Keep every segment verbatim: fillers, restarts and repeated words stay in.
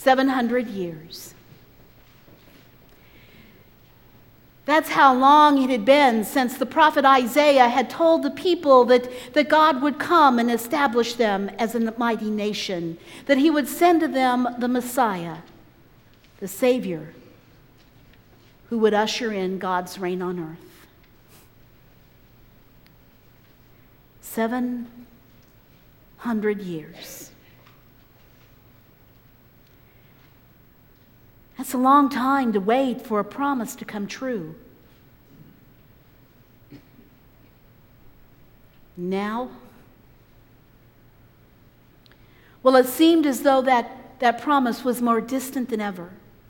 seven hundred years. That's how long it had been since the prophet Isaiah had told the people that, that God would come and establish them as a mighty nation, that he would send to them the Messiah, the Savior, who would usher in God's reign on earth. Seven hundred years. That's a long time to wait for a promise to come true. Now, well, it seemed as though that, that promise was more distant than ever.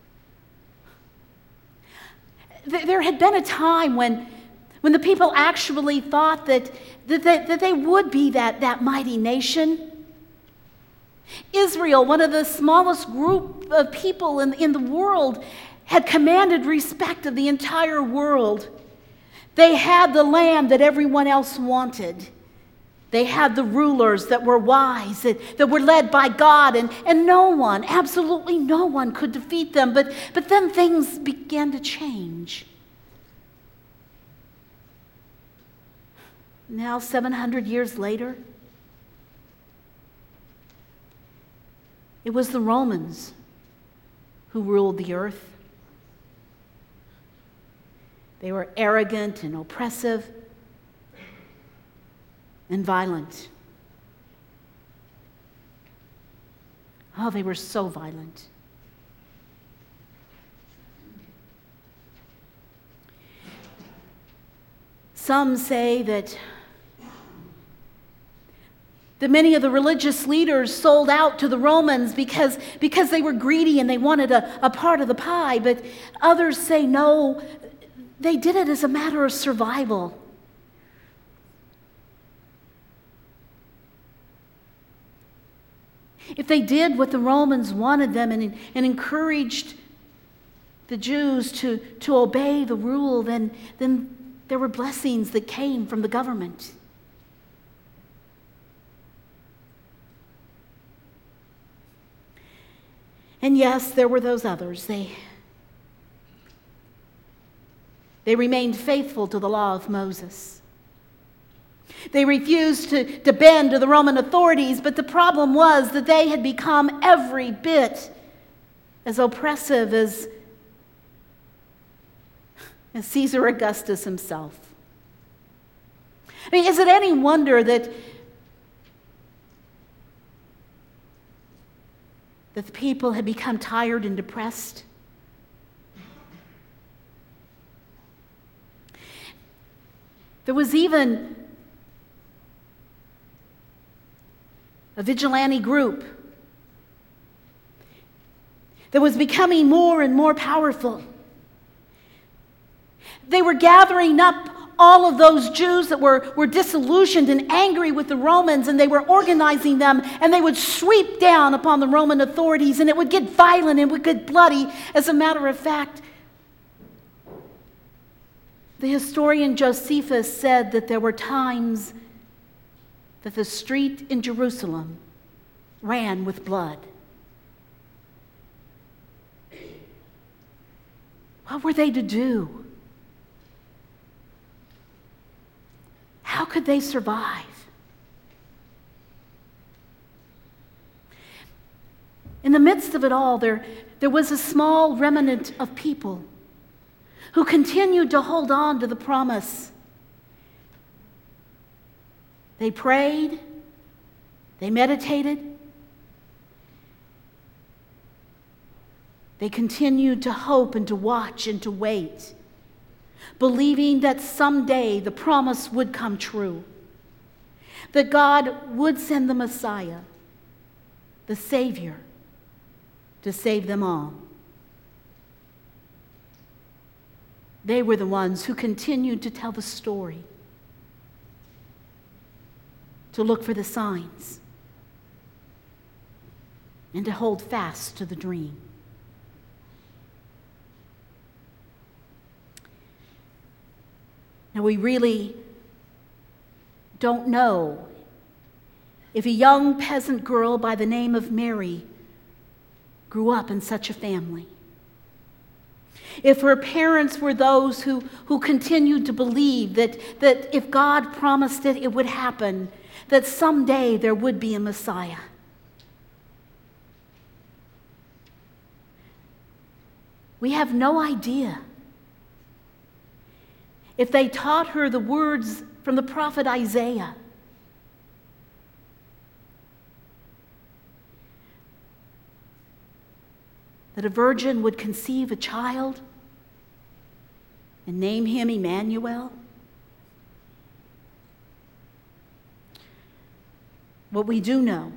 There had been a time when, when the people actually thought that, that, they, that they would be that, that mighty nation. Israel, one of the smallest group of people in, in the world, had commanded respect of the entire world. They had the land that everyone else wanted. They had the rulers that were wise, that, that were led by God, and, and no one, absolutely no one could defeat them. But, but then things began to change. Now, seven hundred years later, it was the Romans who ruled the earth. They were arrogant and oppressive and violent. Oh, they were so violent. Some say that that many of the religious leaders sold out to the Romans because, because they were greedy and they wanted a, a part of the pie. But others say no, they did it as a matter of survival. If they did what the Romans wanted them and, and encouraged the Jews to, to obey the rule, then, then there were blessings that came from the government. And yes, there were those others. They, they remained faithful to the law of Moses. They refused to, to bend to the Roman authorities, but the problem was that they had become every bit as oppressive as, as Caesar Augustus himself. I mean, is it any wonder that that the people had become tired and depressed? There was even a vigilante group that was becoming more and more powerful. They were gathering up all of those Jews that were, were disillusioned and angry with the Romans, and they were organizing them, and they would sweep down upon the Roman authorities, and it would get violent and it would get bloody. As a matter of fact, the historian Josephus said that there were times that the street in Jerusalem ran with blood. What were they to do? How could they survive? In the midst of it all, there, there was a small remnant of people who continued to hold on to the promise. They prayed, they meditated, they continued to hope and to watch and to wait, believing that someday the promise would come true, that God would send the Messiah, the Savior, to save them all. They were the ones who continued to tell the story, to look for the signs, and to hold fast to the dream. Now, we really don't know if a young peasant girl by the name of Mary grew up in such a family. If her parents were those who, who continued to believe that, that if God promised it, it would happen, that someday there would be a Messiah. We have no idea. If they taught her the words from the prophet Isaiah, that a virgin would conceive a child and name him Emmanuel. What we do know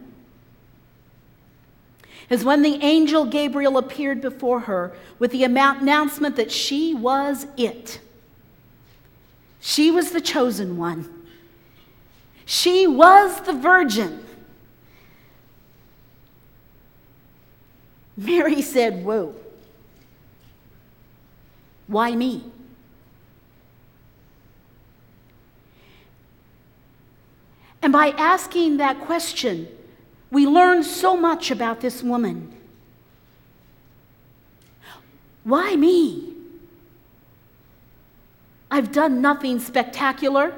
is when the angel Gabriel appeared before her with the announcement that she was it. She was the chosen one. She was the virgin. Mary said, "Whoa, why me?" And by asking that question, we learn so much about this woman. Why me? I've done nothing spectacular.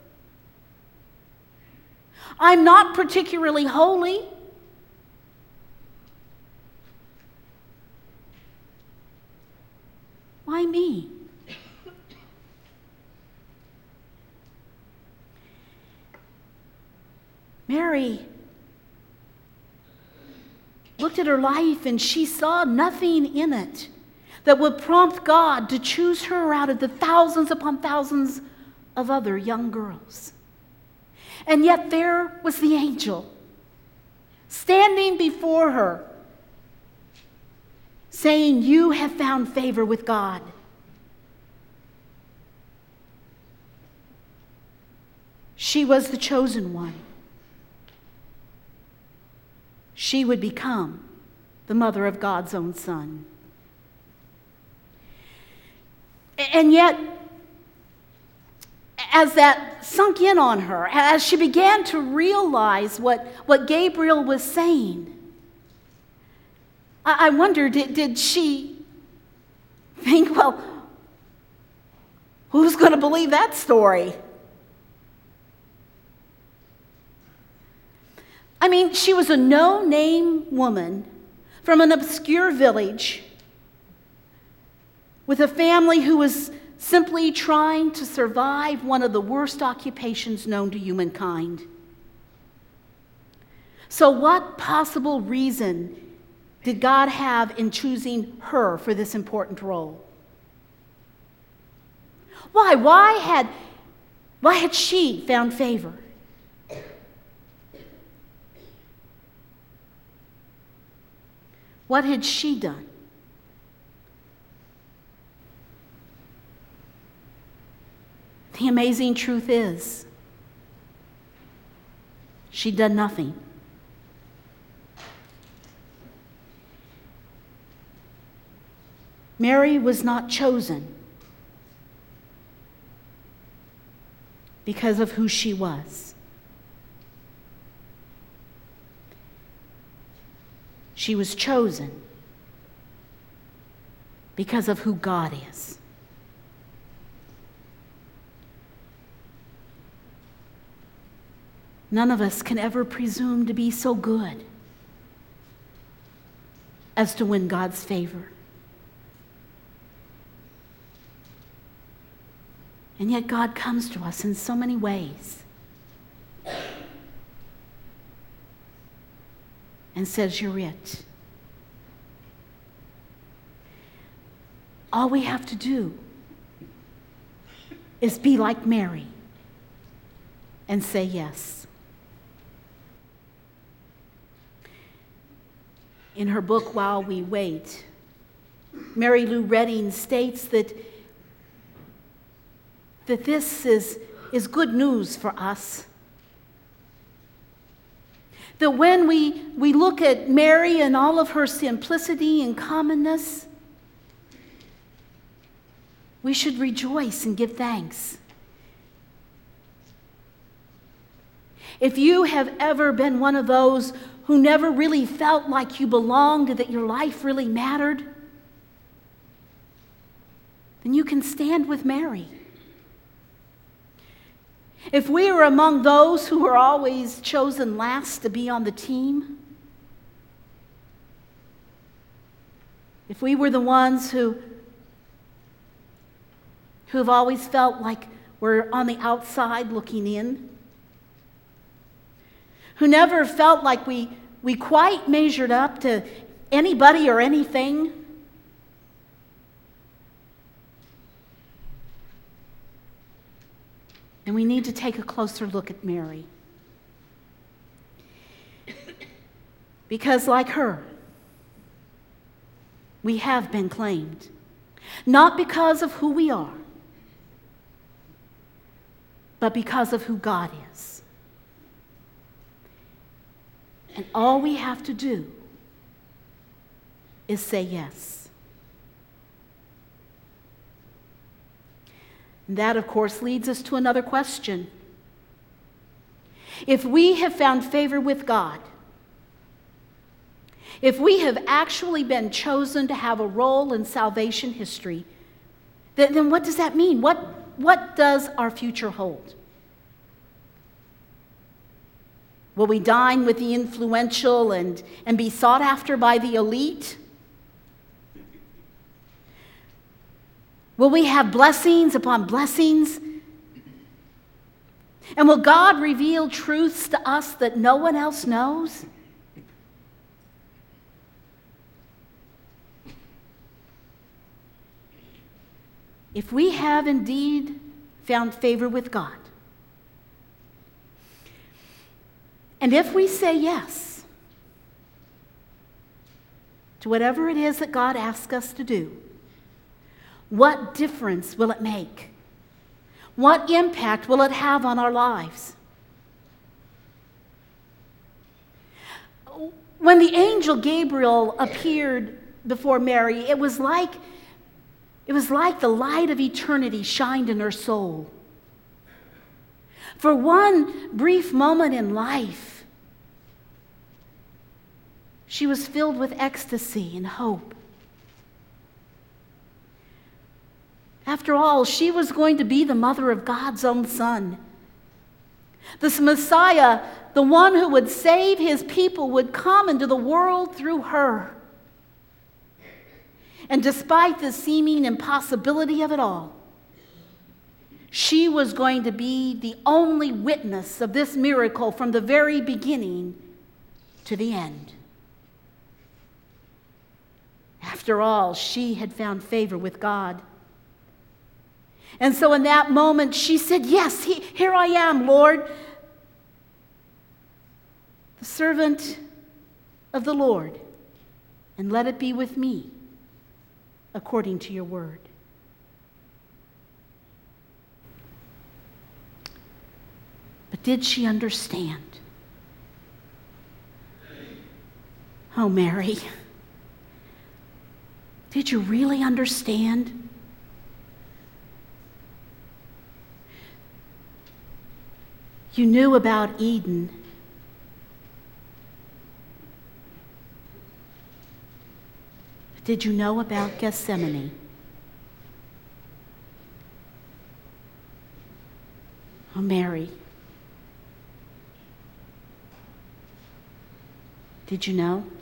I'm not particularly holy. Why me? Mary looked at her life and she saw nothing in it that would prompt God to choose her out of the thousands upon thousands of other young girls. And yet there was the angel standing before her, saying, "You have found favor with God." She was the chosen one. She would become the mother of God's own Son. And yet, as that sunk in on her, as she began to realize what, what Gabriel was saying, I, I wonder, did, did she think, well, who's going to believe that story? I mean, she was a no-name woman from an obscure village with a family who was simply trying to survive one of the worst occupations known to humankind. So what possible reason did God have in choosing her for this important role? Why? Why had, why had she found favor? What had she done? The amazing truth is, she'd done nothing. Mary was not chosen because of who she was. She was chosen because of who God is. None of us can ever presume to be so good as to win God's favor. And yet God comes to us in so many ways and says, "You're it." All we have to do is be like Mary and say yes. In her book, While We Wait, Mary Lou Redding states that, that this is, is good news for us. That when we, we look at Mary and all of her simplicity and commonness, we should rejoice and give thanks. If you have ever been one of those who never really felt like you belonged, that your life really mattered, then you can stand with Mary. If we are among those who are always chosen last to be on the team, if we were the ones who, who have always felt like we're on the outside looking in, who never felt like we, we quite measured up to anybody or anything, and we need to take a closer look at Mary. Because like her, we have been claimed, not because of who we are, but because of who God is. And all we have to do is say yes. And that, of course, leads us to another question. If we have found favor with God, if we have actually been chosen to have a role in salvation history, then, then what does that mean? What, what does our future hold? Will we dine with the influential and, and be sought after by the elite? Will we have blessings upon blessings? And will God reveal truths to us that no one else knows? If we have indeed found favor with God, and if we say yes to whatever it is that God asks us to do, what difference will it make? What impact will it have on our lives? When the angel Gabriel appeared before Mary, it was like, it was like the light of eternity shined in her soul. For one brief moment in life, she was filled with ecstasy and hope. After all, she was going to be the mother of God's own Son. This Messiah, the one who would save his people, would come into the world through her. And despite the seeming impossibility of it all, she was going to be the only witness of this miracle from the very beginning to the end. After all, she had found favor with God. And so in that moment, she said, "Yes, he, here I am, Lord, the servant of the Lord, and let it be with me according to your word." But did she understand? Oh, Mary, did you really understand? You knew about Eden. But did you know about Gethsemane? Oh, Mary, did you know?